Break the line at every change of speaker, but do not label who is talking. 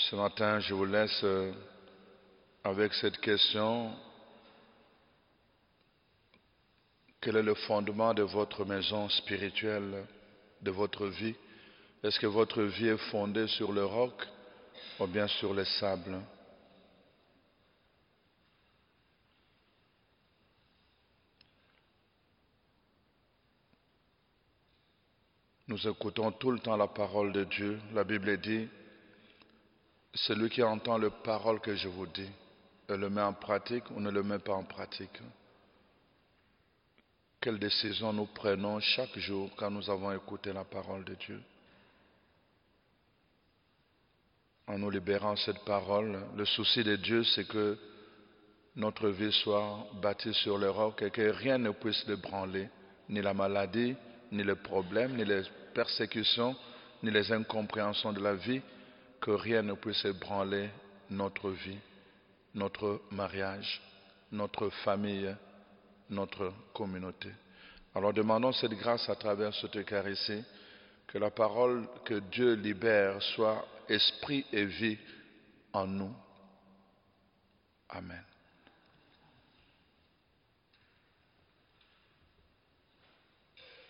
Ce matin, je vous laisse avec cette question. Quel est le fondement de votre maison spirituelle, de votre vie? Est-ce que votre vie est fondée sur le roc ou bien sur les sables? Nous écoutons tout le temps la parole de Dieu. La Bible dit, celui qui entend la parole que je vous dis et le met en pratique ou ne le met pas en pratique. Quelle décision nous prenons chaque jour quand nous avons écouté la parole de Dieu? En nous libérant cette parole, le souci de Dieu, c'est que notre vie soit bâtie sur le roc et que rien ne puisse l'ébranler, ni la maladie, ni les problèmes, ni les persécutions, ni les incompréhensions de la vie, que rien ne puisse ébranler notre vie, notre mariage, notre famille, notre communauté. Alors demandons cette grâce à travers ce Eucharistie, que la parole que Dieu libère soit esprit et vie en nous. Amen.